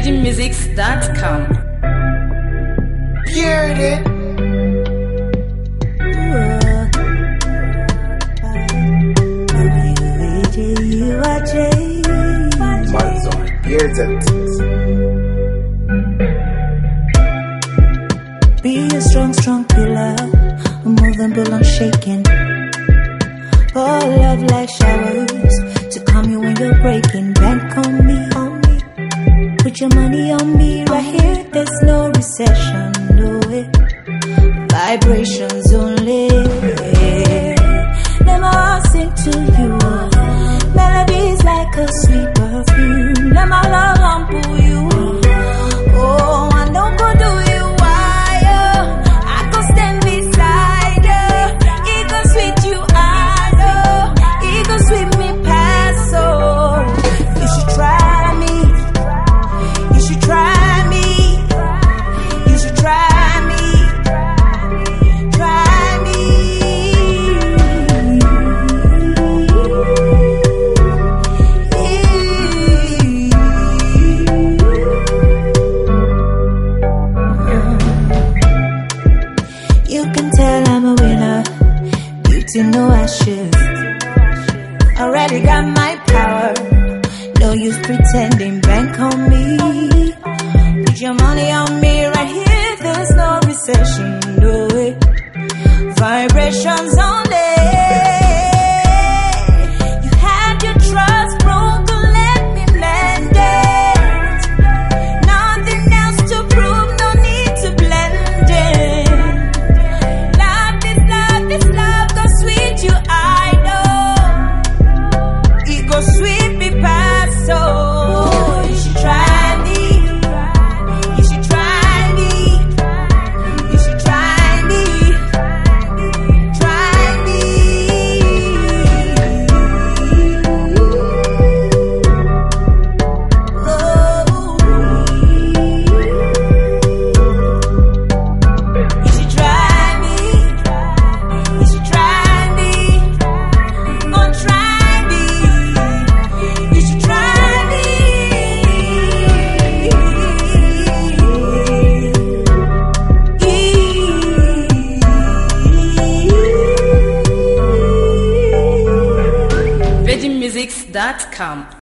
VeggieMusics.com. Heard it. Manzon, here's it. Be a strong, strong pillar, unmovable, unshaken. Pour love like showers to calm you when you're breaking. Bank on me, put your money on me right here. There's no recession, no way. Vibrations only. Let my heart sing to you. Melodies like a sweet perfume. Let my love humble you. Oh, I know go do you wire. I go stand beside you. It go sweet you out. It go sweet me past so. You should try me. You should try me. You should try me. Try me. You can tell I'm a winner. Beauty, no ashes. Already got my power. No use pretending. Bank on me. Put your money on me right here. There's no recession. No way. Vibrations only. You had your trust broken. Let me mend it. Nothing else to prove. No need to blend it. This love go sweet you, I know. It go sweet me past so. You should try me. You should try me. You should try me. Try me. You should try me. You should try me. Oh, try me. You should try me. VeggieMusics.com.